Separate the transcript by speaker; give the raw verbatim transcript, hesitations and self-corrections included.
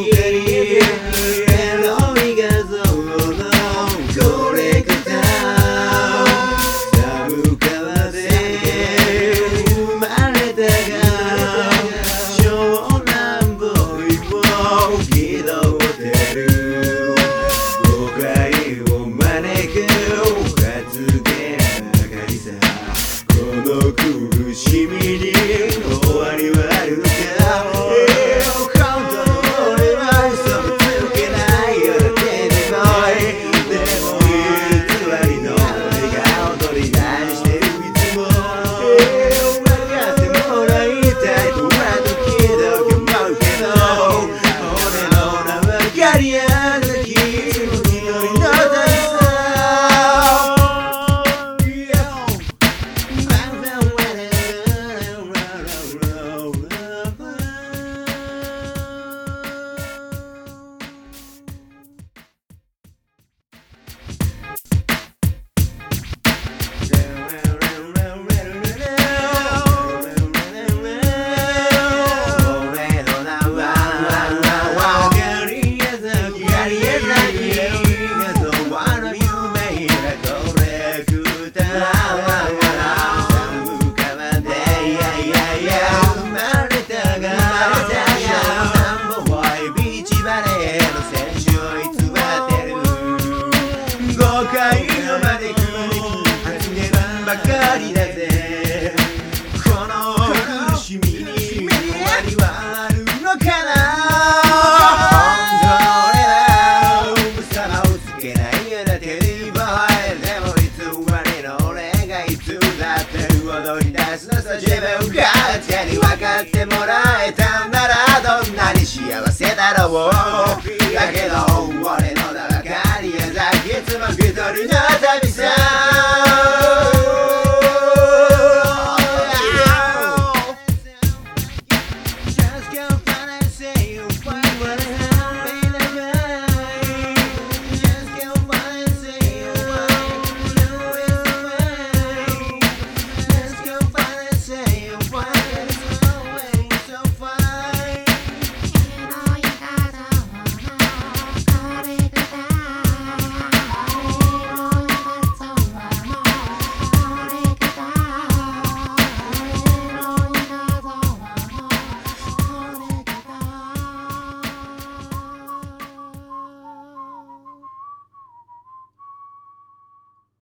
Speaker 1: エロい画像のコレクター寒川で生まれたが湘南ボーイを気取ってる誤解を招く発言ばかりさこの苦しみに終わりはあるのか本当の俺は嘘もつけないよだけでもでも偽りの俺が踊り出してるいつも分かってもらいたいとは時々思うけど俺の名はガリアンだ君も一人の大さ誤解のまで発言ばかりだぜこの苦しみに終わりはあるのかな本当俺は嘘もつけないようなテレビボーイでも偽りの俺がいつだって踊り出すのさ自分が手に分かってもらえたんならどんなに幸せだろうだけど俺の名はガリアンだいつも一人の旅さ